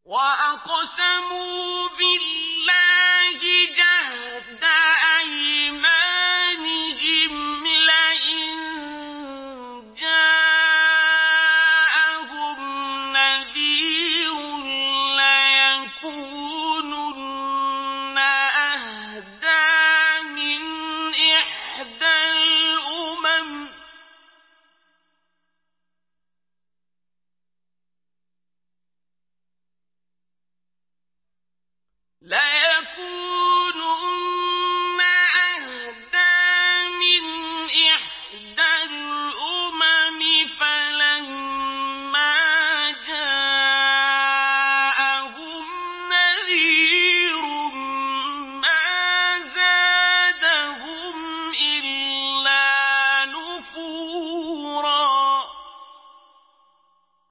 وَأَقْسَمُوا بِاللَّهِ جَهْدَ أَيْمَانِهِمْ لَئِن جَاءَهُمْ نَذِيرٌ لَّيَكُونُنَّ أَهْدَىٰ مِنْ إِحْدَى الْأُمَمِ ۖ لَيَكُونُنَّ